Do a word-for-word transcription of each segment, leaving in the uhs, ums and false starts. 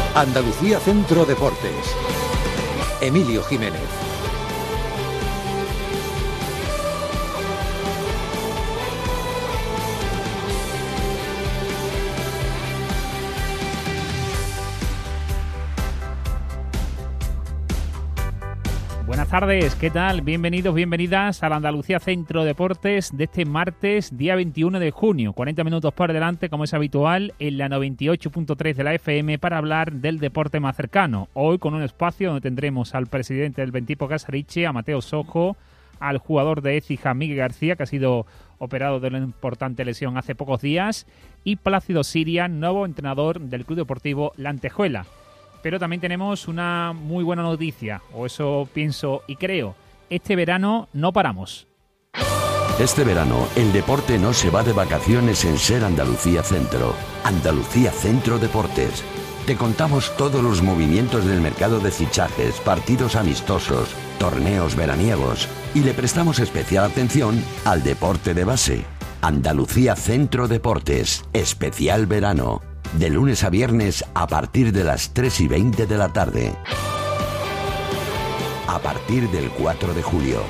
Andalucía Centro Deportes. Emilio Jiménez. Buenas tardes, ¿qué tal? Bienvenidos, bienvenidas a la Andalucía Centro Deportes de este martes, día veintiuno de junio. cuarenta minutos por delante, como es habitual, en la noventa y ocho punto tres de la F M para hablar del deporte más cercano. Hoy con un espacio donde tendremos al presidente del Bentipo Casariche, a Mateo Sojo, al jugador de Écija, Miguel García, que ha sido operado de una importante lesión hace pocos días, y Plácido Siria, nuevo entrenador del Club Deportivo La Antejuela. Pero también tenemos una muy buena noticia, o eso pienso y creo. Este verano no paramos. Este verano el deporte no se va de vacaciones en Ser Andalucía Centro. Andalucía Centro Deportes. Te contamos todos los movimientos del mercado de fichajes, partidos amistosos, torneos veraniegos y le prestamos especial atención al deporte de base. Andalucía Centro Deportes, especial verano. De lunes a viernes a partir de las tres y veinte de la tarde. A partir del cuatro de julio.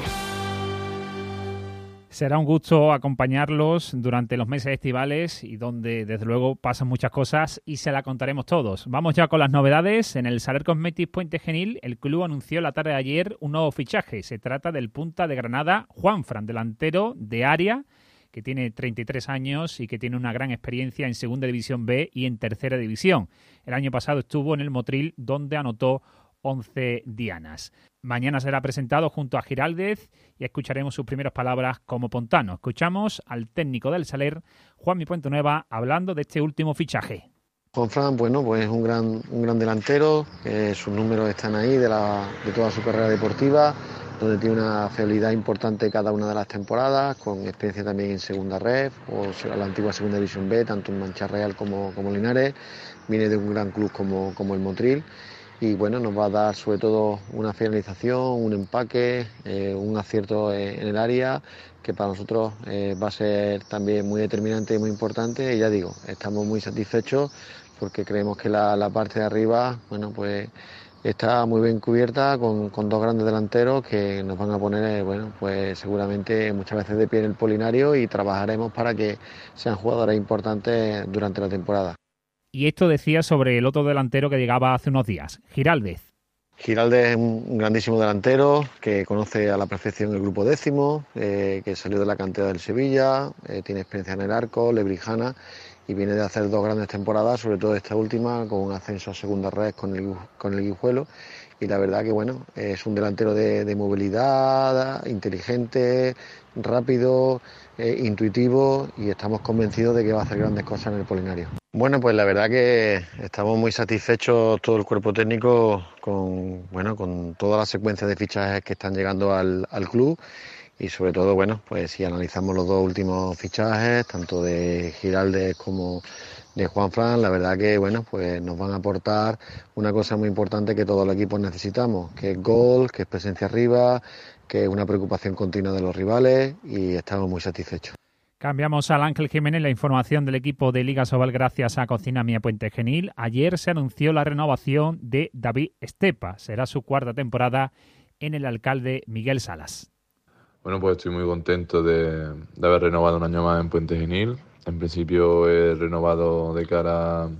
Será un gusto acompañarlos durante los meses estivales y donde desde luego pasan muchas cosas y se la contaremos todos. Vamos ya con las novedades. En el Saler Cosmetics Puente Genil, el club anunció la tarde de ayer un nuevo fichaje. Se trata del punta de Granada, Juanfran, delantero de área, que tiene treinta y tres años y que tiene una gran experiencia en Segunda División B y en Tercera División. El año pasado estuvo en el Motril, donde anotó once dianas. Mañana será presentado junto a Giraldez y escucharemos sus primeras palabras como pontano. Escuchamos al técnico del Saler, Juanmi Puente Nueva, hablando de este último fichaje. Juanfran, bueno, pues es un gran, un gran delantero, eh, sus números están ahí de, la, de toda su carrera deportiva, donde tiene una fiabilidad importante cada una de las temporadas, con experiencia también en Segunda Ref o la antigua Segunda División B, tanto en Mancha Real como, como Linares. Viene de un gran club como, como el Motril y bueno, nos va a dar sobre todo una finalización, un empaque, eh, un acierto en el área que para nosotros eh, va a ser también muy determinante y muy importante. Y ya digo, estamos muy satisfechos porque creemos que la, la parte de arriba, bueno, pues está muy bien cubierta con, con dos grandes delanteros que nos van a poner, bueno, pues seguramente muchas veces de pie en el Polinario y trabajaremos para que sean jugadores importantes durante la temporada. Y esto decía sobre el otro delantero que llegaba hace unos días, Giraldez. Giraldez es un grandísimo delantero que conoce a la perfección el grupo décimo, eh, que salió de la cantera del Sevilla, eh, tiene experiencia en el arco, Lebrijana, y viene de hacer dos grandes temporadas, sobre todo esta última, con un ascenso a segunda red con el, con el Guijuelo. Y la verdad que bueno, es un delantero de, de movilidad, inteligente, rápido, eh, intuitivo, y estamos convencidos de que va a hacer grandes cosas en el Polinario. Bueno, pues la verdad que estamos muy satisfechos todo el cuerpo técnico con, bueno, con toda la secuencia de fichajes que están llegando al, al club. Y sobre todo, bueno, pues si analizamos los dos últimos fichajes, tanto de Giraldez como de Juanfran, la verdad que, bueno, pues nos van a aportar una cosa muy importante que todos los equipos necesitamos, que es gol, que es presencia arriba, que es una preocupación continua de los rivales y estamos muy satisfechos. Cambiamos al Ángel Jiménez, la información del equipo de Liga Sobal gracias a Cocina Mía Puente Genil. Ayer se anunció la renovación de David Estepa, será su cuarta temporada en el alcalde Miguel Salas. Bueno, pues estoy muy contento de, de haber renovado un año más en Puente Genil. En principio he renovado de cara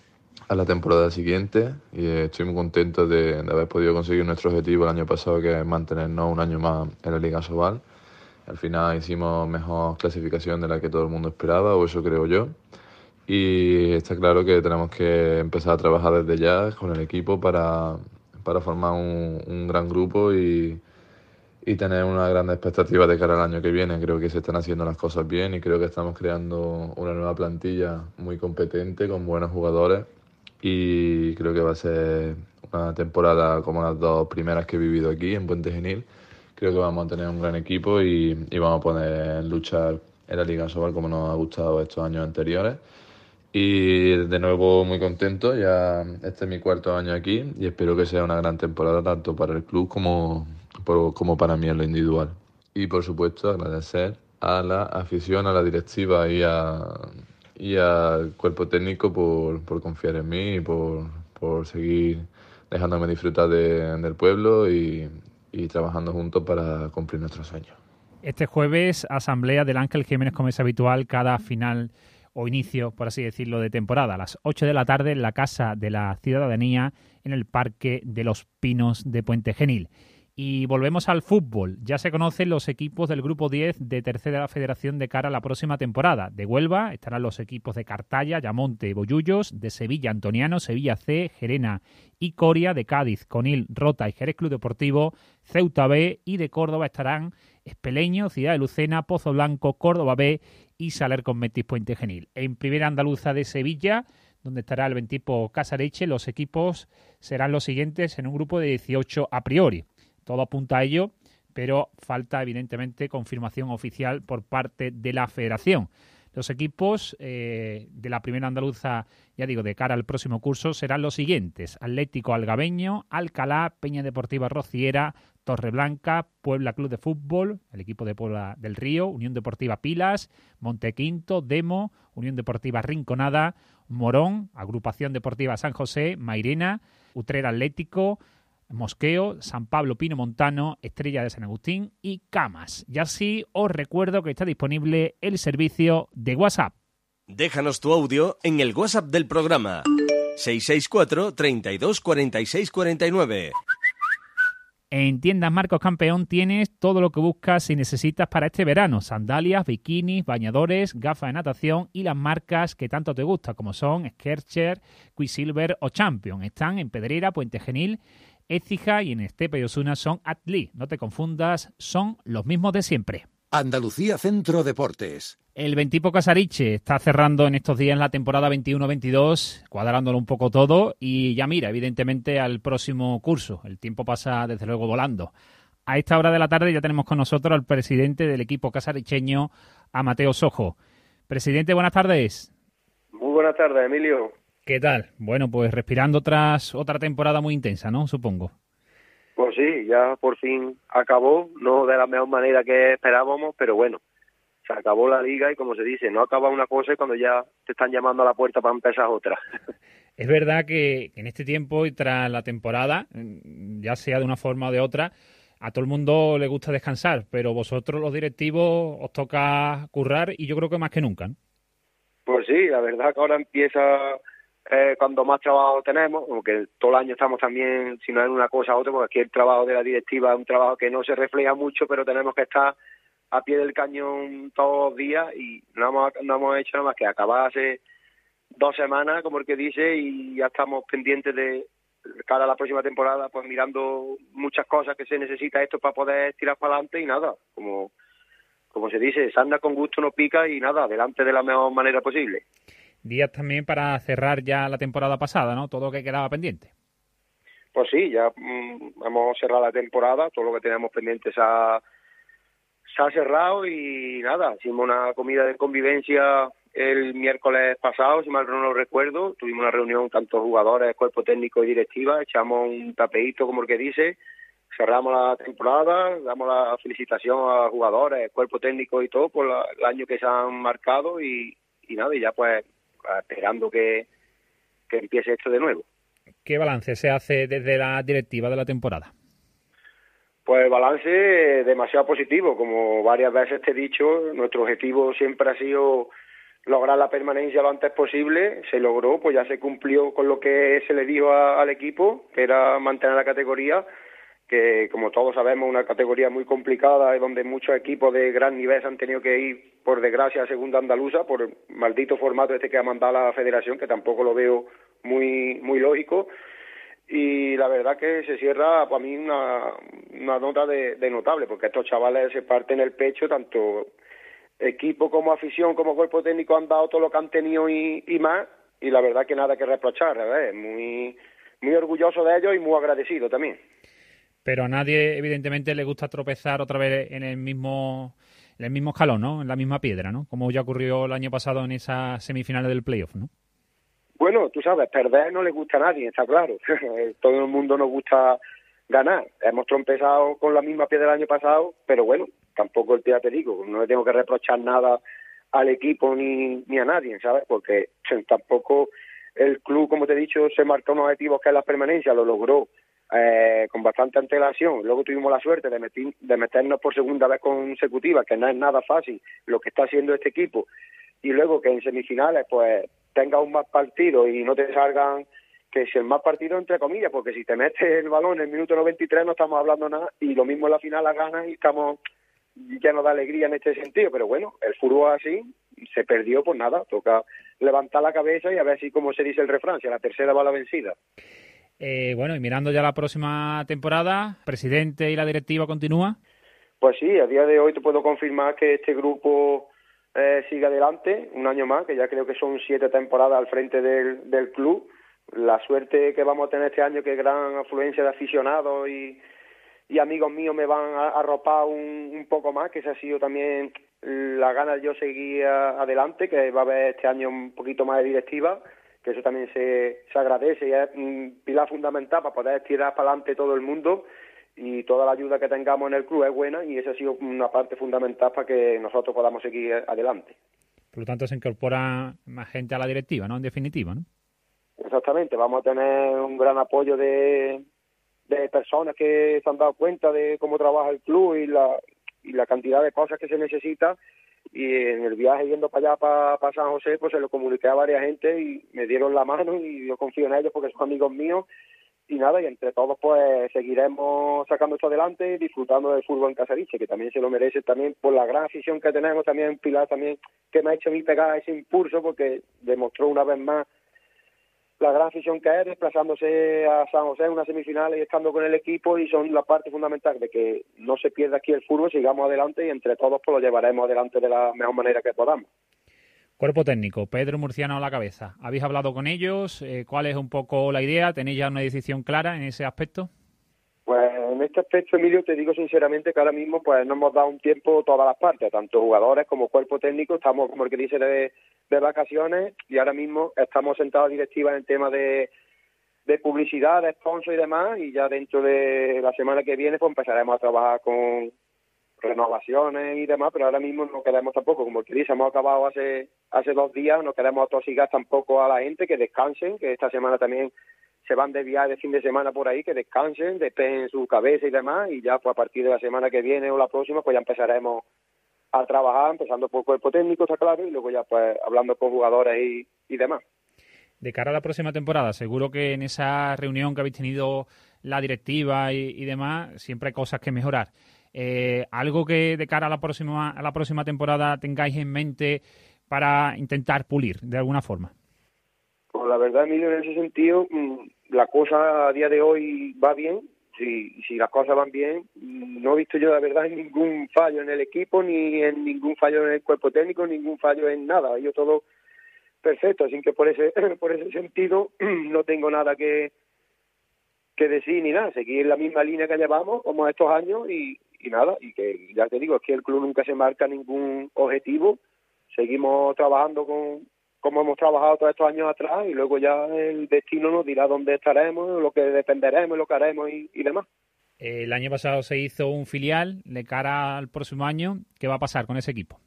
a la temporada siguiente y estoy muy contento de, de haber podido conseguir nuestro objetivo el año pasado, que es mantenernos un año más en la Liga Sobal. Al final hicimos mejor clasificación de la que todo el mundo esperaba, o eso creo yo. Y está claro que tenemos que empezar a trabajar desde ya con el equipo para, para formar un, un gran grupo y y tener una gran expectativa de cara al año que viene. Creo que se están haciendo las cosas bien y creo que estamos creando una nueva plantilla muy competente, con buenos jugadores, y creo que va a ser una temporada como las dos primeras que he vivido aquí en Puente Genil. Creo que vamos a tener un gran equipo y, y vamos a poder luchar en la Liga Sobal como nos ha gustado estos años anteriores. Y de nuevo muy contento, ya este es mi cuarto año aquí y espero que sea una gran temporada tanto para el club como como para mí en lo individual. Y por supuesto agradecer a la afición, a la directiva y, a, y al cuerpo técnico por, por confiar en mí y por, por seguir dejándome disfrutar de, del pueblo y, y trabajando juntos para cumplir nuestros sueños. Este jueves, asamblea del Ángel Jiménez, como es habitual, cada final o inicio, por así decirlo, de temporada, a las ocho de la tarde en la Casa de la Ciudadanía, en el Parque de los Pinos de Puente Genil. Y volvemos al fútbol. Ya se conocen los equipos del Grupo diez de Tercera Federación de cara a la próxima temporada. De Huelva estarán los equipos de Cartaya, Yamonte, Bollullos, de Sevilla, Antoniano, Sevilla C, Gerena y Coria, de Cádiz, Conil, Rota y Jerez Club Deportivo, Ceuta B, y de Córdoba estarán Espeleño, Ciudad de Lucena, Pozo Blanco, Córdoba B y Saler con Metis Puente Genil. En Primera Andaluza de Sevilla, donde estará el Ventipo Casareche, los equipos serán los siguientes en un grupo de dieciocho a priori. Todo apunta a ello, pero falta evidentemente confirmación oficial por parte de la Federación. Los equipos eh, de la Primera Andaluza, ya digo, de cara al próximo curso, serán los siguientes: Atlético Algabeño, Alcalá, Peña Deportiva Rociera, Torreblanca, Puebla Club de Fútbol, el equipo de Puebla del Río, Unión Deportiva Pilas, Montequinto, Demo, Unión Deportiva Rinconada, Morón, Agrupación Deportiva San José, Mairena, Utrera Atlético, Mosqueo, San Pablo Pino Montano, Estrella de San Agustín y Camas. Y así os recuerdo que está disponible el servicio de WhatsApp. Déjanos tu audio en el WhatsApp del programa seis seis cuatro, treinta y dos, cuarenta y seis, cuarenta y nueve. En Tiendas Marcos Campeón tienes todo lo que buscas y necesitas para este verano: sandalias, bikinis, bañadores, gafas de natación y las marcas que tanto te gustan, como son Skechers, Quicksilver o Champion. Están en Pedrera, Puente Genil, Écija y en Estepa y Osuna son Atli. No te confundas, son los mismos de siempre. Andalucía Centro Deportes. El Ventipo Casariche está cerrando en estos días la temporada veintiuno veintidós, cuadrándolo un poco todo y ya mira, evidentemente, al próximo curso. El tiempo pasa, desde luego, volando. A esta hora de la tarde ya tenemos con nosotros al presidente del equipo casaricheño, a Mateo Sojo. Presidente, buenas tardes. Muy buenas tardes, Emilio. ¿Qué tal? Bueno, pues respirando tras otra temporada muy intensa, ¿no? Supongo. Pues sí, ya por fin acabó, no de la mejor manera que esperábamos, pero bueno, se acabó la liga y, como se dice, no acaba una cosa y cuando ya te están llamando a la puerta para empezar otra. Es verdad que en este tiempo y tras la temporada, ya sea de una forma o de otra, a todo el mundo le gusta descansar, pero vosotros los directivos os toca currar y yo creo que más que nunca, ¿no? Pues sí, la verdad que ahora empieza eh, cuando más trabajo tenemos, aunque todo el año estamos también, si no es una cosa u otra, porque aquí el trabajo de la directiva es un trabajo que no se refleja mucho, pero tenemos que estar a pie del cañón todos los días y no hemos, no hemos hecho nada más que acabar hace dos semanas, como el que dice, y ya estamos pendientes de cara a la próxima temporada, pues mirando muchas cosas que se necesita esto para poder tirar para adelante y nada, como como se dice, sarna con gusto no pica y nada, adelante de la mejor manera posible. Días también para cerrar ya la temporada pasada, ¿no? Todo lo que quedaba pendiente. Pues sí, ya mmm, hemos cerrado la temporada, todo lo que teníamos pendiente se ha, se ha cerrado y nada, hicimos una comida de convivencia el miércoles pasado, si mal no lo recuerdo, tuvimos una reunión tanto jugadores, cuerpo técnico y directiva, echamos un tapeíto como el que dice, cerramos la temporada, damos la felicitación a jugadores, cuerpo técnico y todo por la, el año que se han marcado y, y nada, y ya pues esperando que, que empiece esto de nuevo. ¿Qué balance se hace desde la directiva de la temporada? Pues balance demasiado positivo, como varias veces te he dicho, nuestro objetivo siempre ha sido lograr la permanencia lo antes posible, se logró, pues ya se cumplió con lo que se le dijo a, al equipo, que era mantener la categoría, que como todos sabemos una categoría muy complicada y donde muchos equipos de gran nivel se han tenido que ir, por desgracia, a segunda andaluza, por el maldito formato este que ha mandado la federación, que tampoco lo veo muy muy lógico, y la verdad que se cierra para mí una, una nota de, de notable, porque estos chavales se parten el pecho, tanto equipo como afición como cuerpo técnico han dado todo lo que han tenido y, y más, y la verdad que nada que reprochar, ¿verdad? Muy, muy orgulloso de ellos y muy agradecido también. Pero a nadie, evidentemente, le gusta tropezar otra vez en el mismo en el mismo escalón, ¿no? En la misma piedra, ¿no? Como ya ocurrió el año pasado en esas semifinales del playoff, ¿no? Bueno, tú sabes, perder no le gusta a nadie, está claro. Todo el mundo nos gusta ganar. Hemos tropezado con la misma piedra del año pasado, pero bueno, tampoco el te digo, no le tengo que reprochar nada al equipo ni, ni a nadie, ¿sabes? Porque tampoco el club, como te he dicho, se marcó unos objetivos que es la permanencia, lo logró eh, con bastante antelación. Luego tuvimos la suerte de, metir, de meternos por segunda vez consecutiva, que no es nada fácil lo que está haciendo este equipo. Y luego que en semifinales pues tengas un más partido y no te salgan, que si el más partido entre comillas, porque si te metes el balón en el minuto noventa y tres no estamos hablando nada, y lo mismo en la final la ganas y estamos llenos de alegría en este sentido. Pero bueno, el fútbol así se perdió, pues nada, toca levantar la cabeza y a ver si, como se dice el refrán, si a la tercera va la vencida. Eh, bueno, y mirando ya la próxima temporada, ¿presidente y la directiva continúa? Pues sí, a día de hoy te puedo confirmar que este grupo eh, sigue adelante un año más, que ya creo que son siete temporadas al frente del, del club. La suerte que vamos a tener este año, que gran afluencia de aficionados y, y amigos míos me van a arropar un, un poco más, que esa ha sido también la gana de yo seguir adelante, que va a haber este año un poquito más de directiva, que eso también se, se agradece y es un pilar fundamental para poder tirar para adelante todo el mundo, y toda la ayuda que tengamos en el club es buena, y esa ha sido una parte fundamental para que nosotros podamos seguir adelante. Por lo tanto, se incorpora más gente a la directiva, ¿no? En definitiva, ¿no? Exactamente, vamos a tener un gran apoyo de, de personas que se han dado cuenta de cómo trabaja el club y la, y la cantidad de cosas que se necesita, y en el viaje yendo para allá, para, para San José, pues se lo comuniqué a varias gente y me dieron la mano, y yo confío en ellos porque son amigos míos, y nada, y entre todos pues seguiremos sacando esto adelante y disfrutando del fútbol en Casariche, que también se lo merece también por la gran afición que tenemos, también un pilar también que me ha hecho a mí pegar ese impulso, porque demostró una vez más la gran afición que es, desplazándose a San José en una semifinal y estando con el equipo, y son la parte fundamental de que no se pierda aquí el fútbol, sigamos adelante y entre todos pues lo llevaremos adelante de la mejor manera que podamos. Cuerpo técnico, Pedro Murciano a la cabeza. ¿Habéis hablado con ellos? Eh, ¿Cuál es un poco la idea? ¿Tenéis ya una decisión clara en ese aspecto? Pues en este aspecto, Emilio, te digo sinceramente que ahora mismo pues nos hemos dado un tiempo todas las partes, tanto jugadores como cuerpo técnico, estamos, como el que dice, de, de vacaciones, y ahora mismo estamos sentados directiva en el tema de, de publicidad, de sponsor y demás, y ya dentro de la semana que viene pues empezaremos a trabajar con renovaciones y demás, pero ahora mismo no queremos tampoco, como el que dice, hemos acabado hace hace dos días, no queremos atosigar tampoco a la gente, que descansen, que esta semana también se van de viaje de fin de semana por ahí, que descansen, despejen su cabeza y demás, y ya pues a partir de la semana que viene o la próxima pues ya empezaremos a trabajar, empezando por cuerpo técnico, está claro, y luego ya pues hablando con jugadores y, y demás. De cara a la próxima temporada, seguro que en esa reunión que habéis tenido la directiva y, y demás, siempre hay cosas que mejorar. Eh, ¿Algo que de cara a la próxima a la próxima temporada tengáis en mente para intentar pulir de alguna forma? Pues la verdad, Emilio, en ese sentido, la cosa a día de hoy va bien. Si, si las cosas van bien, no he visto yo, la verdad, ningún fallo en el equipo, ni en ningún fallo en el cuerpo técnico, ningún fallo en nada. Yo todo perfecto, así que por ese por ese sentido no tengo nada que que decir ni nada. Seguir la misma línea que llevamos como estos años y, y nada, y que ya te digo, es que el club nunca se marca ningún objetivo. Seguimos trabajando con como hemos trabajado todos estos años atrás, y luego ya el destino nos dirá dónde estaremos, lo que dependeremos, lo que haremos y, y demás. El año pasado se hizo un filial. De cara al próximo año, ¿qué va a pasar con ese equipo?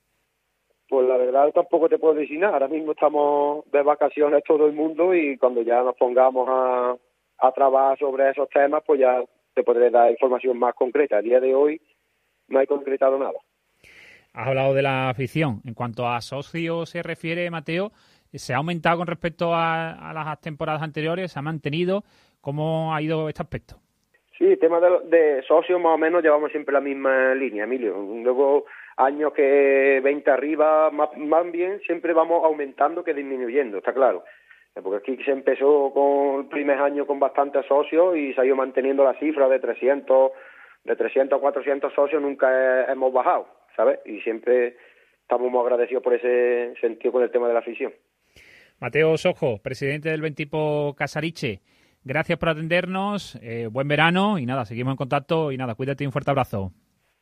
Pues la verdad tampoco te puedo decir nada. Ahora mismo estamos de vacaciones todo el mundo, y cuando ya nos pongamos a, a trabajar sobre esos temas, pues ya te podré dar información más concreta. A día de hoy no hay concretado nada. Has hablado de la afición. En cuanto a socios se refiere, Mateo, ¿se ha aumentado con respecto a, a las temporadas anteriores? ¿Se ha mantenido? ¿Cómo ha ido este aspecto? Sí, el tema de, de socios más o menos llevamos siempre la misma línea, Emilio. Luego, años que veinte arriba, más, más bien, siempre vamos aumentando que disminuyendo, está claro. Porque aquí se empezó con el primer año con bastantes socios y se ha ido manteniendo la cifra de trescientos, de trescientos a cuatrocientos socios, nunca hemos bajado, ¿sabes? Y siempre estamos muy agradecidos por ese sentido con el tema de la afición. Mateo Sojo, presidente del Bentipo Casariche, gracias por atendernos, eh, buen verano y nada, seguimos en contacto y nada, cuídate y un fuerte abrazo.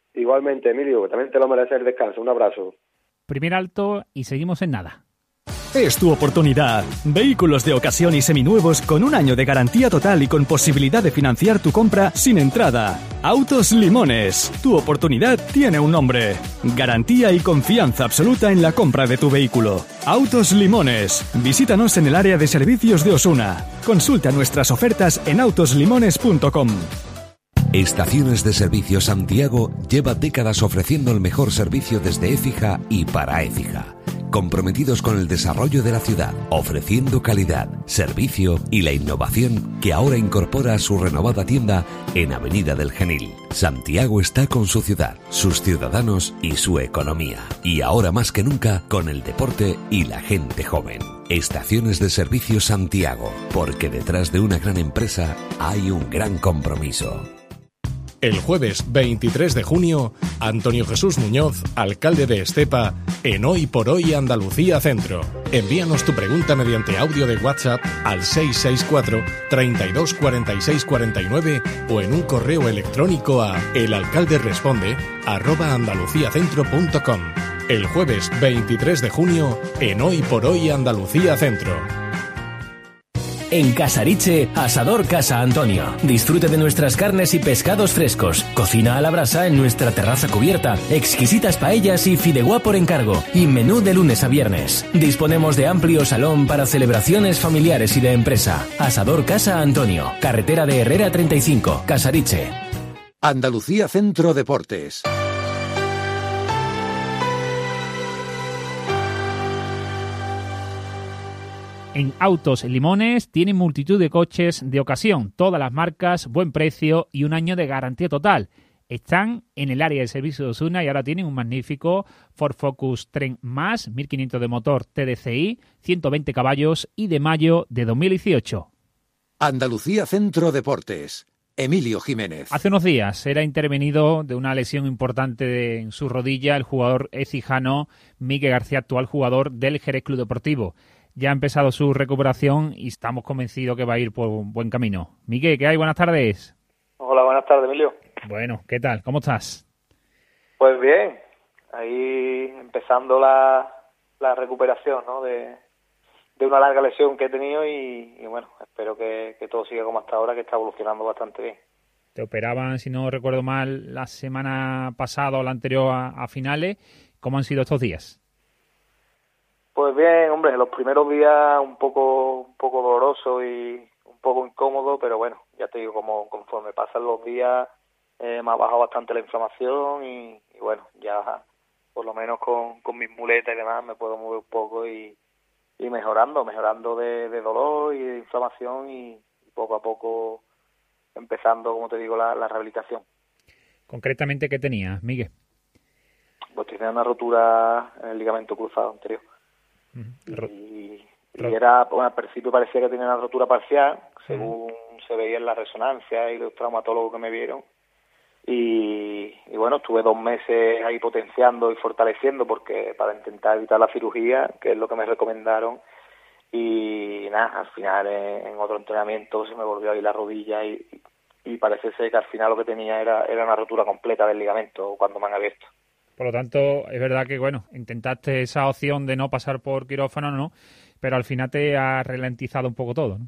Igualmente, Emilio, también te lo mereces el descanso, un abrazo. Primer alto y seguimos en nada. Es tu oportunidad. Vehículos de ocasión y seminuevos con un año de garantía total y con posibilidad de financiar tu compra sin entrada. Autos Limones. Tu oportunidad tiene un nombre. Garantía y confianza absoluta en la compra de tu vehículo. Autos Limones. Visítanos en el área de servicios de Osuna. Consulta nuestras ofertas en autos limones punto com. Estaciones de Servicio Santiago lleva décadas ofreciendo el mejor servicio desde Écija y para Écija. Comprometidos con el desarrollo de la ciudad, ofreciendo calidad, servicio y la innovación que ahora incorpora a su renovada tienda en Avenida del Genil. Santiago está con su ciudad, sus ciudadanos y su economía. Y ahora más que nunca con el deporte y la gente joven. Estaciones de Servicio Santiago, porque detrás de una gran empresa hay un gran compromiso. El jueves veintitrés de junio, Antonio Jesús Muñoz, alcalde de Estepa, en Hoy por Hoy Andalucía Centro. Envíanos tu pregunta mediante audio de WhatsApp al seis seis cuatro, treinta y dos, cuarenta y seis, cuarenta y nueve o en un correo electrónico a elalcalderesponde arroba andaluciacentro punto com. El jueves veintitrés de junio, en Hoy por Hoy Andalucía Centro. En Casariche, Asador Casa Antonio. Disfrute de nuestras carnes y pescados frescos. Cocina a la brasa en nuestra terraza cubierta. Exquisitas paellas y fideuá por encargo. Y menú de lunes a viernes. Disponemos de amplio salón para celebraciones familiares y de empresa. Asador Casa Antonio. Carretera de Herrera treinta y cinco, Casariche. Andalucía Centro Deportes. En Autos Limones tienen multitud de coches de ocasión, todas las marcas, buen precio y un año de garantía total. Están en el área de servicio de Osuna y ahora tienen un magnífico Ford Focus Tren Más, mil quinientos de motor T D C I, ciento veinte caballos y de mayo de dos mil dieciocho. Andalucía Centro Deportes. Emilio Jiménez. Hace unos días era intervenido de una lesión importante de, en su rodilla el jugador ecijano Miguel García, actual jugador del Jerez Club Deportivo. Ya ha empezado su recuperación y estamos convencidos que va a ir por un buen camino. Miguel, ¿qué hay? Buenas tardes. Hola, buenas tardes, Emilio. Bueno, ¿qué tal? ¿Cómo estás? Pues bien, ahí empezando la, la recuperación, ¿no? De, de una larga lesión que he tenido y, y bueno, espero que, que todo siga como hasta ahora, que está evolucionando bastante bien. Te operaban, si no recuerdo mal, la semana pasada o la anterior a, a finales. ¿Cómo han sido estos días? Pues bien, hombre, los primeros días un poco un poco doloroso y un poco incómodo, pero bueno, ya te digo, como conforme pasan los días eh, me ha bajado bastante la inflamación y, y bueno, ya por lo menos con, con mis muletas y demás me puedo mover un poco y, y mejorando, mejorando de, de dolor y de inflamación y, y poco a poco empezando, como te digo, la, la rehabilitación. ¿Concretamente qué tenías, Miguel? Pues tenía una rotura en el ligamento cruzado anterior. Ro- y, y era, bueno, al principio parecía que tenía una rotura parcial, según se veía en la resonancia y los traumatólogos que me vieron. Y, y bueno, estuve dos meses ahí potenciando y fortaleciendo porque para intentar evitar la cirugía, que es lo que me recomendaron. Y nada, al final en, en otro entrenamiento se me volvió a ir la rodilla y, y parece ser que al final lo que tenía era, era una rotura completa del ligamento cuando me han abierto. Por lo tanto, es verdad que, bueno, intentaste esa opción de no pasar por quirófano, ¿no? Pero al final te ha ralentizado un poco todo, ¿no?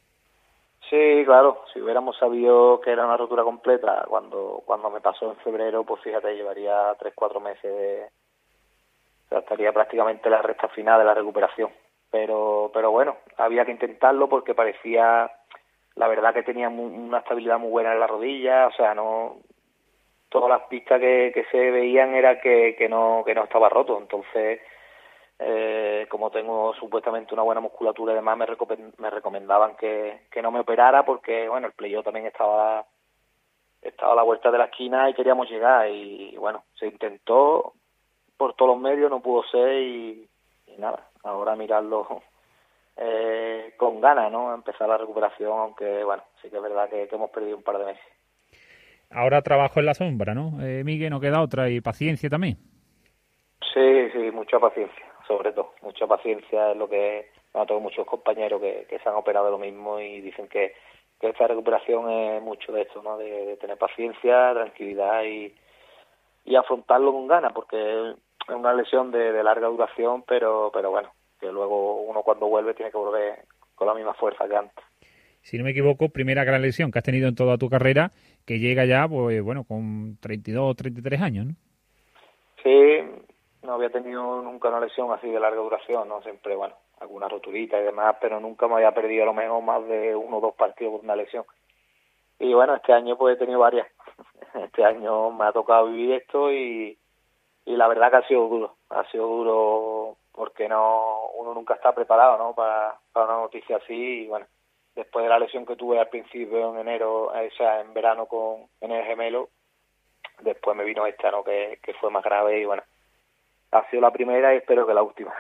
Sí, claro. Si hubiéramos sabido que era una rotura completa cuando cuando me pasó en febrero, pues fíjate, llevaría tres, cuatro meses de... O sea, estaría prácticamente la recta final de la recuperación. Pero pero bueno, había que intentarlo porque parecía... La verdad que tenía muy, una estabilidad muy buena en la rodilla, o sea, no... Todas las pistas que, que se veían era que, que no que no estaba roto. Entonces, eh, como tengo supuestamente una buena musculatura y demás, me, recom- me recomendaban que, que no me operara porque, bueno, el playoff también estaba, estaba a la vuelta de la esquina y queríamos llegar. Y, bueno, se intentó por todos los medios, no pudo ser y, y nada, ahora mirarlo eh, con ganas, ¿no? Empezar la recuperación, aunque, bueno, sí que es verdad que, que hemos perdido un par de meses. Ahora trabajo en la sombra, ¿no? Eh, Miguel, no queda otra y paciencia también. Sí, sí, mucha paciencia, sobre todo. Mucha paciencia es lo que... Bueno, tengo muchos compañeros que, que se han operado de lo mismo y dicen que, que esta recuperación es mucho de esto, ¿no? De, de tener paciencia, tranquilidad y, y afrontarlo con ganas, porque es una lesión de, de larga duración, pero pero bueno, que luego uno cuando vuelve tiene que volver con la misma fuerza que antes. Si no me equivoco, primera gran lesión que has tenido en toda tu carrera, que llega ya, pues bueno, con treinta y dos, treinta y tres años, ¿no? Sí, no había tenido nunca una lesión así de larga duración, ¿no? Siempre, bueno, alguna roturita y demás, pero nunca me había perdido a lo mejor más de uno o dos partidos por una lesión. Y bueno, este año pues he tenido varias. Este año me ha tocado vivir esto y, y la verdad que ha sido duro. Ha sido duro porque no uno nunca está preparado, ¿no? Para, para una noticia así y bueno, después de la lesión que tuve al principio en enero, o sea, en verano con en el gemelo, después me vino esta, ¿no? Que, que fue más grave y bueno, ha sido la primera y espero que la última.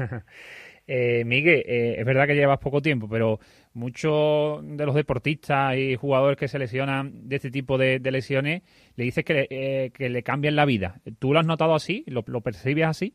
eh, Miguel, eh, es verdad que llevas poco tiempo, pero muchos de los deportistas y jugadores que se lesionan de este tipo de, de lesiones, le dices que, eh, que le cambian la vida. ¿Tú lo has notado así? ¿Lo, lo percibes así?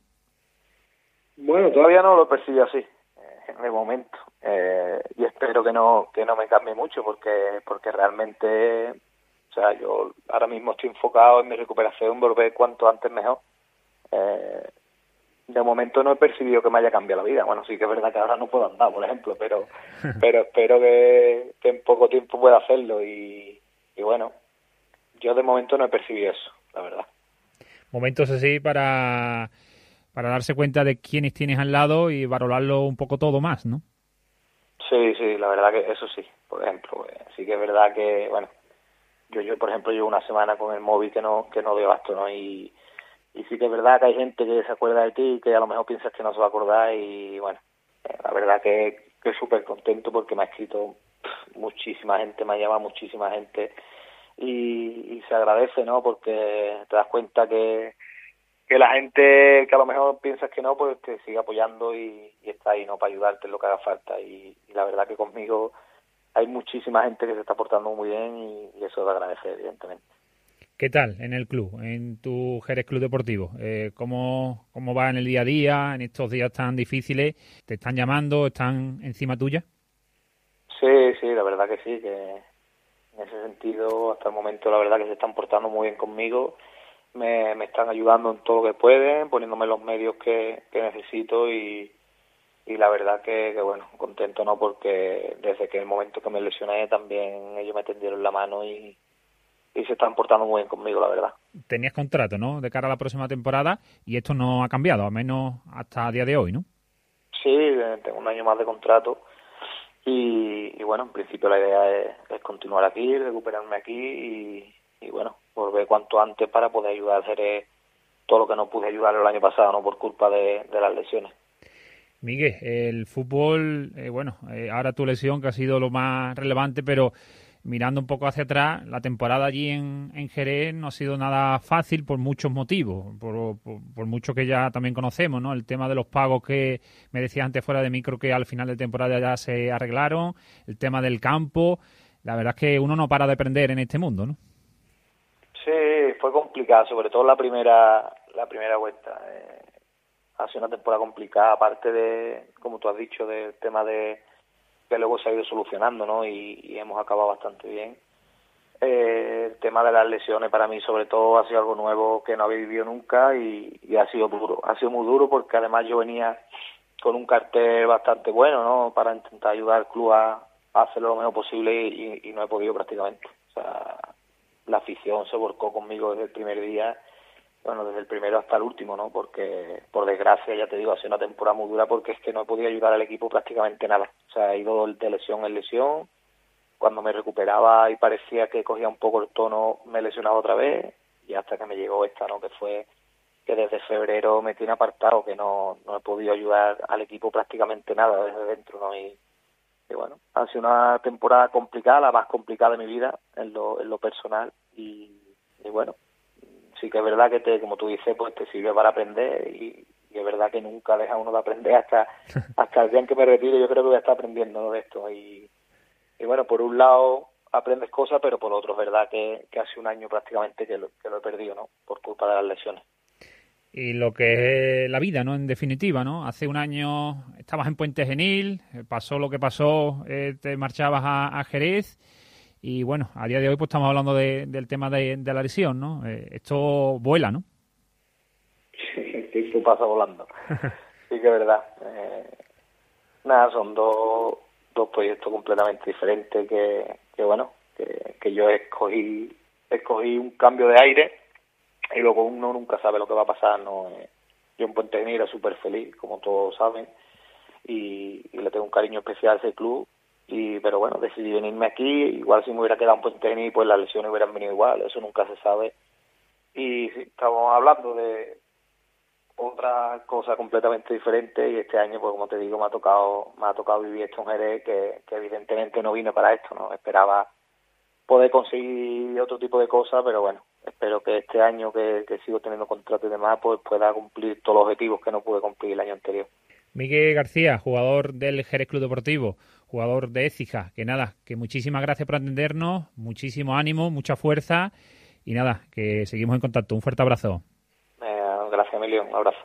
Bueno, todavía no lo percibo así, eh, de momento. Eh, y espero que no que no me cambie mucho porque porque realmente, o sea, yo ahora mismo estoy enfocado en mi recuperación, volver cuanto antes mejor. Eh, de momento no he percibido que me haya cambiado la vida. Bueno, sí que es verdad que ahora no puedo andar, por ejemplo, pero pero espero que, que en poco tiempo pueda hacerlo y, y bueno, yo de momento no he percibido eso, la verdad. Momentos así para para darse cuenta de quiénes tienes al lado y valorarlo un poco todo más, ¿no? Sí, sí, la verdad que eso sí, por ejemplo, eh, sí que es verdad que, bueno, yo, yo por ejemplo llevo una semana con el móvil que no que no doy abasto, ¿no? Y, y sí que es verdad que hay gente que se acuerda de ti y que a lo mejor piensas que no se va a acordar y bueno, eh, la verdad que, que súper contento porque me ha escrito pff, muchísima gente, me ha llamado muchísima gente y, y se agradece, ¿no? Porque te das cuenta que que la gente que a lo mejor piensas que no, pues te sigue apoyando y, y está ahí, ¿no? Para ayudarte en lo que haga falta y, y la verdad que conmigo hay muchísima gente que se está portando muy bien y, y eso de agradecer, evidentemente. ¿Qué tal en el club, en tu Jerez Club Deportivo? Eh, ¿cómo, ¿Cómo va en el día a día, en estos días tan difíciles? ¿Te están llamando, están encima tuya? Sí, sí, la verdad que sí, que en ese sentido hasta el momento la verdad que se están portando muy bien conmigo. Me, me están ayudando en todo lo que pueden, poniéndome los medios que, que necesito y, y la verdad que, que, bueno, contento, ¿no? Porque desde que el momento que me lesioné también ellos me tendieron la mano y, y se están portando muy bien conmigo, la verdad. Tenías contrato, ¿no? De cara a la próxima temporada y esto no ha cambiado, al menos hasta el día de hoy, ¿no? Sí, tengo un año más de contrato y, y bueno, en principio la idea es, es continuar aquí, recuperarme aquí y, y bueno, volver cuanto antes para poder ayudar a hacer todo lo que no pude ayudar el año pasado, no por culpa de, de las lesiones. Miguel, el fútbol, eh, bueno, eh, ahora tu lesión que ha sido lo más relevante, pero mirando un poco hacia atrás, la temporada allí en, en Jerez no ha sido nada fácil por muchos motivos, por, por, por mucho que ya también conocemos, ¿no? El tema de los pagos que me decías antes fuera de micro que al final de temporada ya se arreglaron, el tema del campo, la verdad es que uno no para de aprender en este mundo, ¿no? Sí, fue complicado, sobre todo la primera la primera vuelta. Eh, ha sido una temporada complicada, aparte de, como tú has dicho, del tema de que luego se ha ido solucionando, ¿no? Y, y hemos acabado bastante bien. Eh, el tema de las lesiones para mí, sobre todo, ha sido algo nuevo que no había vivido nunca y, y ha sido duro. Ha sido muy duro porque además yo venía con un cartel bastante bueno, ¿no? Para intentar ayudar al club a, a hacerlo lo mejor posible y, y no he podido prácticamente. O sea, la afición se volcó conmigo desde el primer día, bueno, desde el primero hasta el último, ¿no? Porque, por desgracia, ya te digo, ha sido una temporada muy dura porque es que no he podido ayudar al equipo prácticamente nada. O sea, he ido de lesión en lesión, cuando me recuperaba y parecía que cogía un poco el tono, me lesionaba otra vez, y hasta que me llegó esta, ¿no? Que fue que desde febrero me tiene apartado, que no, no he podido ayudar al equipo prácticamente nada desde dentro, ¿no? Y, y bueno, ha sido una temporada complicada, la más complicada de mi vida en lo, en lo personal y, y bueno, sí que es verdad que te, como tú dices, pues te sirve para aprender y, y es verdad que nunca deja uno de aprender hasta hasta el día en que me retire. Yo creo que voy a estar aprendiendo, ¿no? De esto y, y bueno, por un lado aprendes cosas, pero por otro es verdad que, que hace un año prácticamente que lo, que lo he perdido, ¿no? Por culpa de las lesiones. Y lo que es la vida, ¿no? En definitiva, ¿no? Hace un año estabas en Puente Genil, pasó lo que pasó, eh, te marchabas a, a Jerez y bueno, a día de hoy pues estamos hablando de, del tema de, de la lesión, ¿no? Eh, esto vuela, ¿no? Sí, el tiempo pasa volando. sí que es verdad. Eh, nada, son dos, dos proyectos completamente diferentes que, que bueno, que, que yo escogí, escogí un cambio de aire y luego uno nunca sabe lo que va a pasar, ¿no? Eh, yo en Puente Genil era súper feliz, como todos saben, y, y le tengo un cariño especial a ese club, y pero bueno, decidí venirme aquí. Igual si me hubiera quedado en Puente Genil, pues las lesiones hubieran venido igual, eso nunca se sabe. Y sí, estamos hablando de otra cosa completamente diferente, y este año, pues como te digo, me ha tocado me ha tocado vivir esto en Jerez, que, que evidentemente no vine para esto, no esperaba poder conseguir otro tipo de cosas, pero bueno, espero que este año que, que sigo teniendo contrato y demás, pues pueda cumplir todos los objetivos que no pude cumplir el año anterior. Miguel García, jugador del Jerez Club Deportivo, jugador de Écija, que nada, que muchísimas gracias por atendernos, muchísimo ánimo, mucha fuerza, y nada, que seguimos en contacto. Un fuerte abrazo. Eh, gracias, Emilio, un abrazo.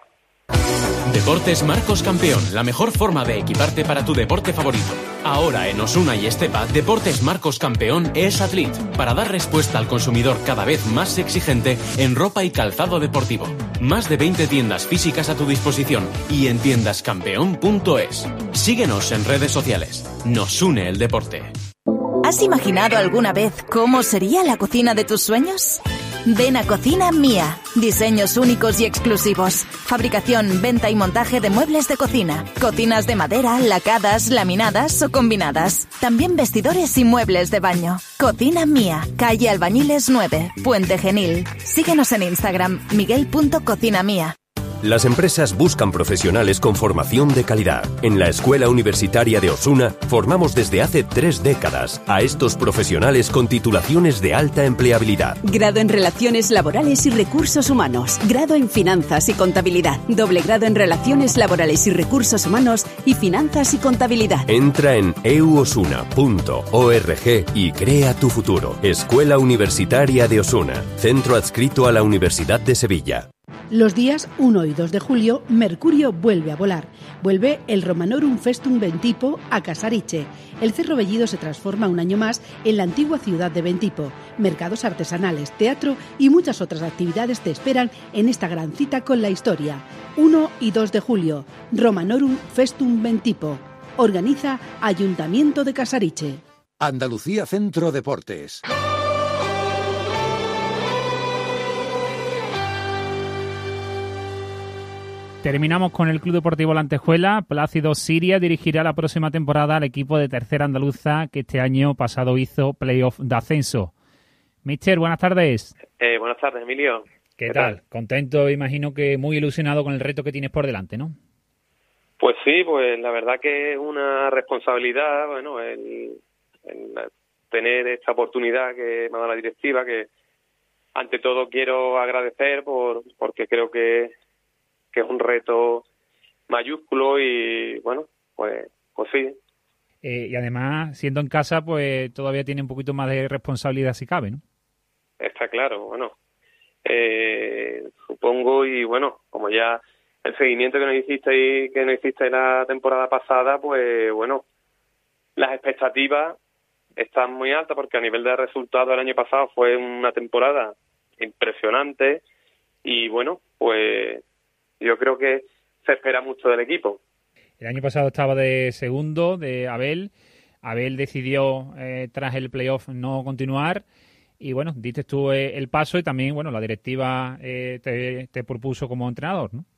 Deportes Marcos Campeón, la mejor forma de equiparte para tu deporte favorito. Ahora en Osuna y Estepa, Deportes Marcos Campeón es Atlit, para dar respuesta al consumidor cada vez más exigente en ropa y calzado deportivo. Más de veinte tiendas físicas a tu disposición y en tiendas campeón punto es. Síguenos en redes sociales. Nos une el deporte. ¿Has imaginado alguna vez cómo sería la cocina de tus sueños? Ven a Cocina Mía. Diseños únicos y exclusivos. Fabricación, venta y montaje de muebles de cocina. Cocinas de madera, lacadas, laminadas o combinadas. También vestidores y muebles de baño. Cocina Mía. Calle Albañiles nueve, Puente Genil. Síguenos en Instagram, miguel punto cocina mía. Las empresas buscan profesionales con formación de calidad. En la Escuela Universitaria de Osuna formamos desde hace tres décadas a estos profesionales con titulaciones de alta empleabilidad. Grado en Relaciones Laborales y Recursos Humanos. Grado en Finanzas y Contabilidad. Doble grado en Relaciones Laborales y Recursos Humanos y Finanzas y Contabilidad. Entra en e u osuna punto org y crea tu futuro. Escuela Universitaria de Osuna. Centro adscrito a la Universidad de Sevilla. Los días uno y dos de julio, Mercurio vuelve a volar. Vuelve el Romanorum Festum Ventipo a Casariche. El Cerro Bellido se transforma un año más en la antigua ciudad de Ventipo. Mercados artesanales, teatro y muchas otras actividades te esperan en esta gran cita con la historia. uno y dos de julio, Romanorum Festum Ventipo. Organiza Ayuntamiento de Casariche. Andalucía Centro Deportes. Terminamos con el Club Deportivo La Antejuela. Plácido Siria dirigirá la próxima temporada al equipo de Tercera Andaluza que este año pasado hizo playoff de ascenso. Mister, buenas tardes. Eh, buenas tardes, Emilio. ¿Qué, ¿Qué tal? tal? Contento, imagino que muy ilusionado con el reto que tienes por delante, ¿no? Pues sí, pues la verdad que es una responsabilidad, bueno, el, el tener esta oportunidad que me ha dado la directiva, que ante todo quiero agradecer por porque creo que que es un reto mayúsculo y, bueno, pues, pues sí. Eh, y además, siendo en casa, pues todavía tiene un poquito más de responsabilidad si cabe, ¿no? Está claro, bueno. Eh, supongo, y bueno, como ya el seguimiento que nos hiciste y que nos hiciste la temporada pasada, pues bueno, las expectativas están muy altas porque a nivel de resultados el año pasado fue una temporada impresionante y, bueno, pues yo creo que se espera mucho del equipo. El año pasado estaba de segundo, de Abel. Abel decidió, eh, tras el playoff, no continuar. Y bueno, diste tú eh, el paso y también, bueno, la directiva eh, te, te propuso como entrenador, ¿no?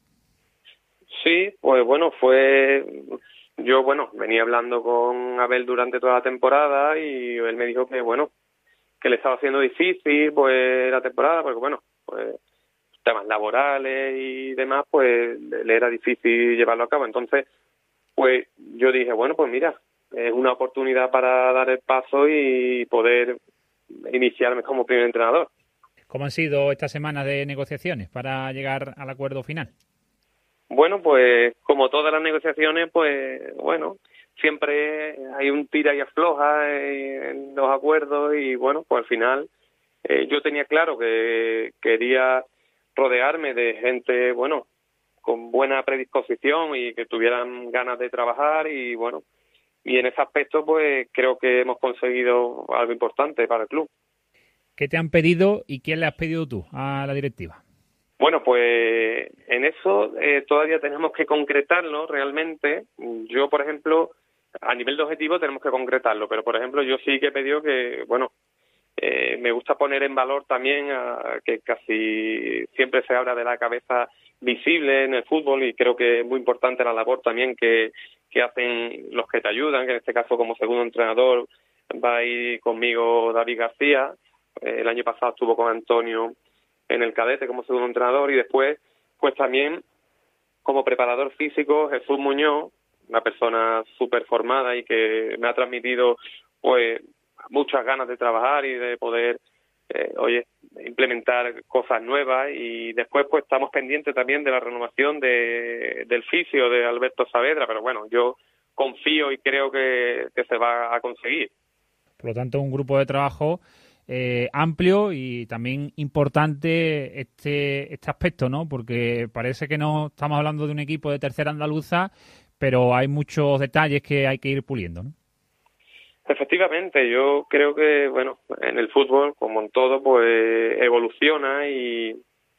Sí, pues bueno, fue... Yo, bueno, venía hablando con Abel durante toda la temporada y él me dijo que, bueno, que le estaba haciendo difícil, pues, la temporada, porque, bueno, pues... temas laborales y demás, pues le era difícil llevarlo a cabo. Entonces, pues yo dije, bueno, pues mira, es una oportunidad para dar el paso y poder iniciarme como primer entrenador. ¿Cómo han sido estas semanas de negociaciones para llegar al acuerdo final? Bueno, pues como todas las negociaciones, pues bueno, siempre hay un tira y afloja en los acuerdos y bueno, pues al final eh, yo tenía claro que quería rodearme de gente, bueno, con buena predisposición y que tuvieran ganas de trabajar y, bueno, y en ese aspecto, pues, creo que hemos conseguido algo importante para el club. ¿Qué te han pedido y quién le has pedido tú a la directiva? Bueno, pues en eso eh, todavía tenemos que concretarlo realmente. Yo, por ejemplo, a nivel de objetivo tenemos que concretarlo, pero, por ejemplo, yo sí que he pedido que, bueno, eh, me gusta poner en valor también a, que casi siempre se habla de la cabeza visible en el fútbol, y creo que es muy importante la labor también que, que hacen los que te ayudan, que en este caso como segundo entrenador va a ir conmigo David García. Eh, el año pasado estuvo con Antonio en el cadete como segundo entrenador, y después pues también como preparador físico Jesús Muñoz, una persona súper formada y que me ha transmitido pues muchas ganas de trabajar y de poder eh, oye implementar cosas nuevas. Y después pues estamos pendientes también de la renovación de del fisio de Alberto Saavedra, pero bueno, yo confío y creo que, que se va a conseguir. Por lo tanto, un grupo de trabajo Eh, amplio y también importante este este aspecto, ¿no? Porque parece que no estamos hablando de un equipo de tercera andaluza, pero hay muchos detalles que hay que ir puliendo, ¿no? Efectivamente, yo creo que, bueno, en el fútbol, como en todo, pues evoluciona y,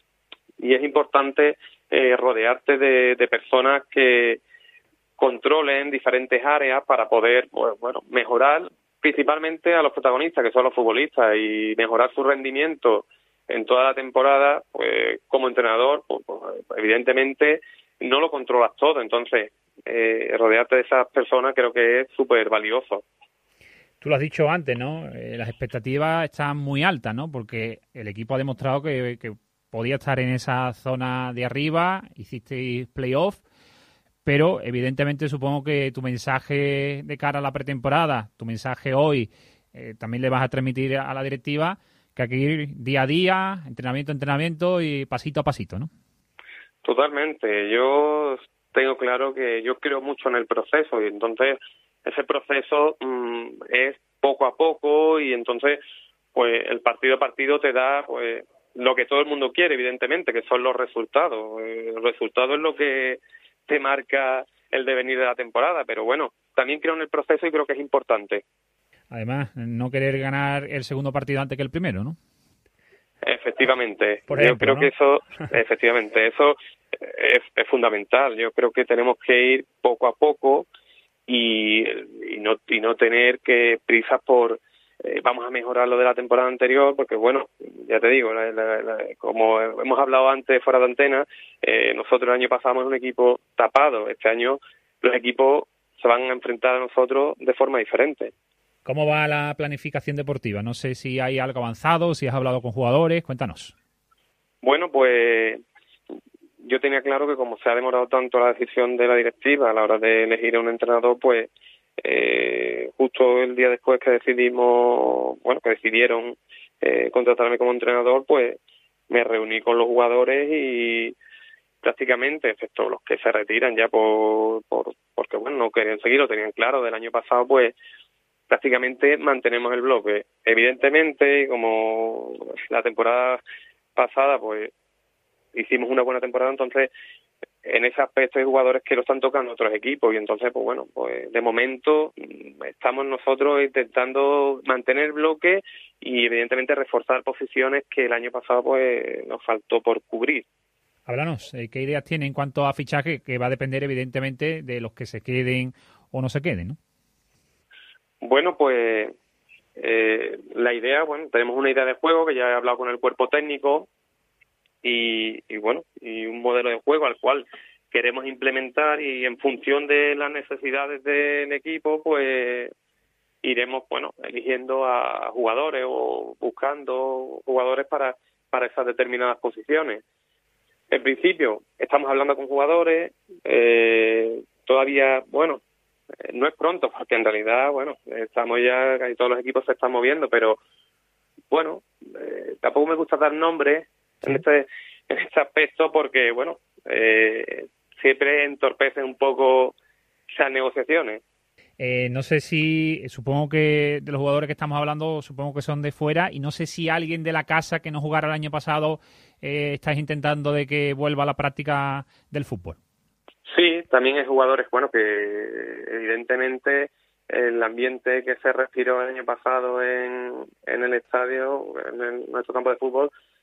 y es importante eh, rodearte de, de personas que controlen diferentes áreas para poder, pues, bueno, mejorar principalmente a los protagonistas, que son los futbolistas, y mejorar su rendimiento en toda la temporada. Pues como entrenador, pues, pues, evidentemente no lo controlas todo, entonces eh, rodearte de esas personas creo que es súper valioso. Tú lo has dicho antes, ¿no? Eh, las expectativas están muy altas, ¿no? Porque el equipo ha demostrado que, que podía estar en esa zona de arriba, hicisteis playoff, pero evidentemente supongo que tu mensaje de cara a la pretemporada, tu mensaje hoy, eh, también le vas a transmitir a la directiva que hay que ir día a día, entrenamiento a entrenamiento y pasito a pasito, ¿no? Totalmente. Yo tengo claro que yo creo mucho en el proceso, y entonces ese proceso mmm, es poco a poco, y entonces pues el partido a partido te da pues lo que todo el mundo quiere, evidentemente, que son los resultados. El resultado es lo que te marca el devenir de la temporada, pero bueno, también creo en el proceso y creo que es importante. Además, no querer ganar el segundo partido antes que el primero, ¿no? Efectivamente, Por ejemplo, yo creo ¿no? que eso, efectivamente, eso es, es fundamental. Yo creo que tenemos que ir poco a poco y, y no y no tener que prisas por eh, vamos a mejorar lo de la temporada anterior, porque bueno, ya te digo, la, la, la, como hemos hablado antes fuera de antena, eh, nosotros el año pasado éramos un equipo tapado. Este año los equipos se van a enfrentar a nosotros de forma diferente. ¿Cómo va la planificación deportiva? No sé si hay algo avanzado, si has hablado con jugadores, cuéntanos. Bueno, pues yo tenía claro que como se ha demorado tanto la decisión de la directiva a la hora de elegir a un entrenador, pues eh, justo el día después que decidimos, bueno, que decidieron eh, contratarme como entrenador, pues me reuní con los jugadores y prácticamente, excepto los que se retiran ya por, por porque bueno, no querían seguir, lo tenían claro del año pasado, pues prácticamente mantenemos el bloque. Evidentemente, como la temporada pasada, pues hicimos una buena temporada, entonces en ese aspecto hay jugadores que lo están tocando otros equipos, y entonces, pues bueno, pues de momento estamos nosotros intentando mantener el bloque y evidentemente reforzar posiciones que el año pasado pues nos faltó por cubrir. Háblanos, ¿qué ideas tiene en cuanto a fichaje? Que va a depender evidentemente de los que se queden o no se queden, ¿no? Bueno, pues eh, la idea, bueno, tenemos una idea de juego que ya he hablado con el cuerpo técnico y, y bueno, y un modelo de juego al cual queremos implementar, y en función de las necesidades del equipo, pues iremos, bueno, eligiendo a jugadores o buscando jugadores para, para esas determinadas posiciones. En principio, estamos hablando con jugadores, eh, todavía, bueno, no es pronto, porque en realidad, bueno, estamos ya, casi todos los equipos se están moviendo, pero bueno, eh, tampoco me gusta dar nombres en este en este aspecto, porque bueno, eh, siempre entorpecen un poco esas negociaciones. Eh, no sé si, supongo que de los jugadores que estamos hablando, supongo que son de fuera, y no sé si alguien de la casa que no jugara el año pasado eh, estáis intentando de que vuelva a la práctica del fútbol. Sí, también hay jugadores, bueno, que evidentemente el ambiente que se respiró el año pasado en, en el estadio, en el, nuestro campo de fútbol,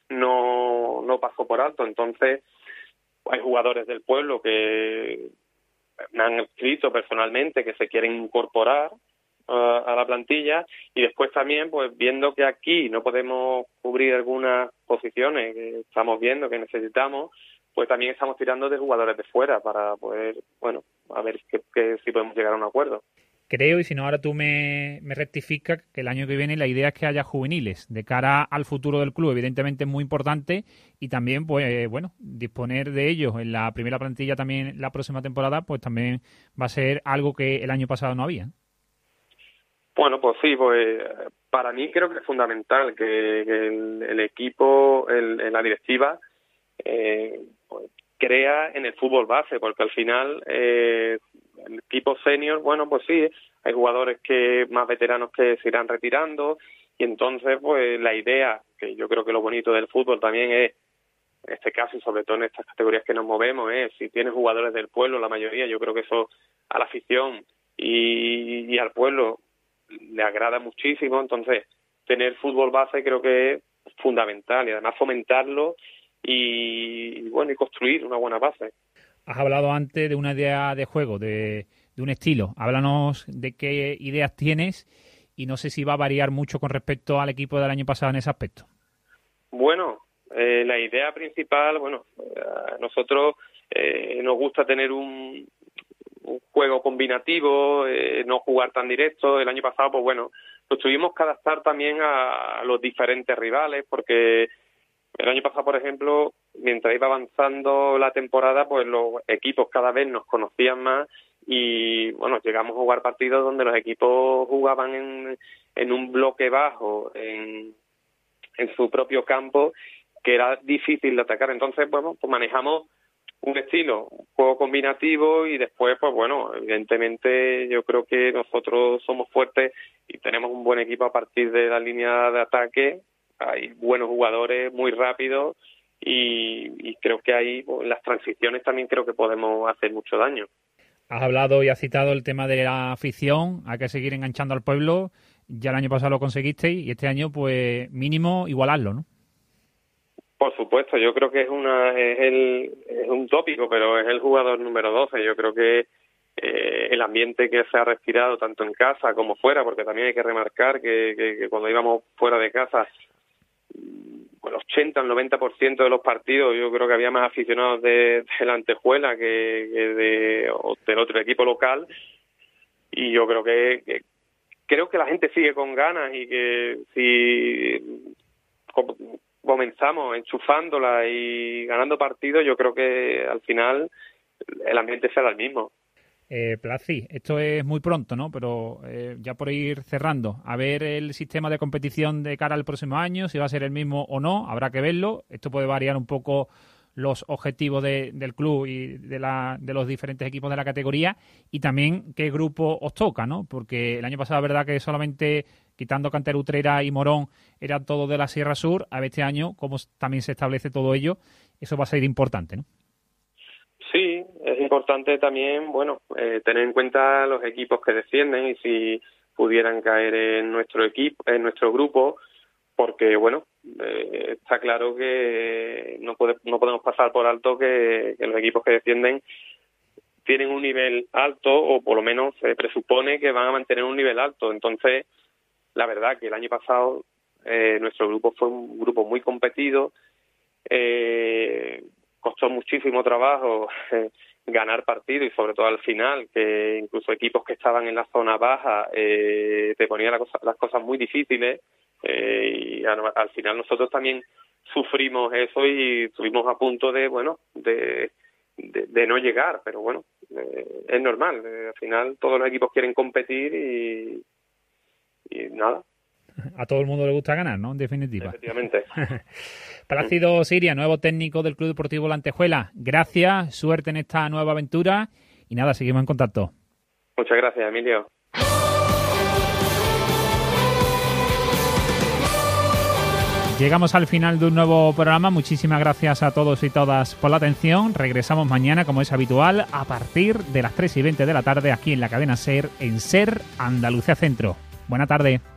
no, no pasó por alto. Entonces, hay jugadores del pueblo que me han escrito personalmente que se quieren incorporar uh, a la plantilla, y después también, pues viendo que aquí no podemos cubrir algunas posiciones que estamos viendo que necesitamos, pues también estamos tirando de jugadores de fuera para poder, bueno, a ver que, que si podemos llegar a un acuerdo. Creo, y si no ahora tú me, me rectificas, que el año que viene la idea es que haya juveniles de cara al futuro del club, evidentemente es muy importante, y también, pues eh, bueno, disponer de ellos en la primera plantilla también la próxima temporada, pues también va a ser algo que el año pasado no había. Bueno, pues sí, pues para mí creo que es fundamental que, que el, el equipo, el, en la directiva, eh, pues, crea en el fútbol base, porque al final eh, el equipo senior, bueno, pues sí, hay jugadores que más veteranos que se irán retirando, y entonces pues la idea, que yo creo que lo bonito del fútbol también es, en este caso y sobre todo en estas categorías que nos movemos, es si tienes jugadores del pueblo, la mayoría, yo creo que eso a la afición y, y al pueblo le agrada muchísimo. Entonces tener fútbol base creo que es fundamental, y además fomentarlo y, y bueno, y construir una buena base. Has hablado antes de una idea de juego, de, de un estilo. Háblanos de qué ideas tienes, y no sé si va a variar mucho con respecto al equipo del año pasado en ese aspecto. Bueno, eh, la idea principal, bueno, a nosotros eh, nos gusta tener un, un juego combinativo, eh, no jugar tan directo. El año pasado, pues bueno, nos tuvimos que adaptar también a, a los diferentes rivales, porque el año pasado, por ejemplo, mientras iba avanzando la temporada, pues los equipos cada vez nos conocían más, y bueno, llegamos a jugar partidos donde los equipos jugaban en, en un bloque bajo, en, en su propio campo, que era difícil de atacar. Entonces, bueno, pues manejamos un estilo, un juego combinativo, y después, pues bueno, evidentemente yo creo que nosotros somos fuertes y tenemos un buen equipo a partir de la línea de ataque. Hay buenos jugadores, muy rápidos, y, y creo que ahí, pues, las transiciones también creo que podemos hacer mucho daño. Has hablado y has citado el tema de la afición, hay que seguir enganchando al pueblo. Ya el año pasado lo conseguisteis, y este año, pues mínimo igualarlo, ¿no? Por supuesto, yo creo que es una es el es un tópico, pero es el jugador número doce. Yo creo que eh, el ambiente que se ha respirado tanto en casa como fuera, porque también hay que remarcar que, que, que cuando íbamos fuera de casa, el ochenta, el noventa por ciento de los partidos, yo creo que había más aficionados de, de la Antejuela que, que de, o del otro equipo local, y yo creo que, que creo que la gente sigue con ganas, y que si comenzamos enchufándola y ganando partidos, yo creo que al final el ambiente será el mismo. Eh, Placi, esto es muy pronto, ¿no? Pero eh, ya por ir cerrando, a ver el sistema de competición de cara al próximo año, si va a ser el mismo o no, habrá que verlo. Esto puede variar un poco los objetivos de, del club y de, la, de los diferentes equipos de la categoría, y también qué grupo os toca, ¿no? Porque el año pasado, es verdad que solamente quitando Cantera Utrera y Morón era todo de la Sierra Sur. A ver este año cómo también se establece todo ello, eso va a ser importante, ¿no? Sí, es importante también, bueno, eh, tener en cuenta los equipos que descienden, y si pudieran caer en nuestro equipo, en nuestro grupo, porque bueno, eh, está claro que no, puede, no podemos pasar por alto que, que los equipos que descienden tienen un nivel alto, o por lo menos se presupone que van a mantener un nivel alto. Entonces, la verdad que el año pasado eh, nuestro grupo fue un grupo muy competido. Eh, costó muchísimo trabajo eh, ganar partidos, y sobre todo al final, que incluso equipos que estaban en la zona baja eh, te ponían la cosa, las cosas muy difíciles, eh, y al, al final nosotros también sufrimos eso y estuvimos a punto de, bueno, de, de, de no llegar, pero bueno, eh, es normal, eh, al final todos los equipos quieren competir, y, y nada. A todo el mundo le gusta ganar, ¿no? En definitiva. Efectivamente. Plácido Siria, nuevo técnico del Club Deportivo La Antejuela. Gracias, suerte en esta nueva aventura, y nada, seguimos en contacto. Muchas gracias, Emilio. Llegamos al final de un nuevo programa. Muchísimas gracias a todos y todas por la atención. Regresamos mañana, como es habitual, a partir de las tres y veinte de la tarde, aquí en la cadena SER, en SER Andalucía Centro. Buena tarde.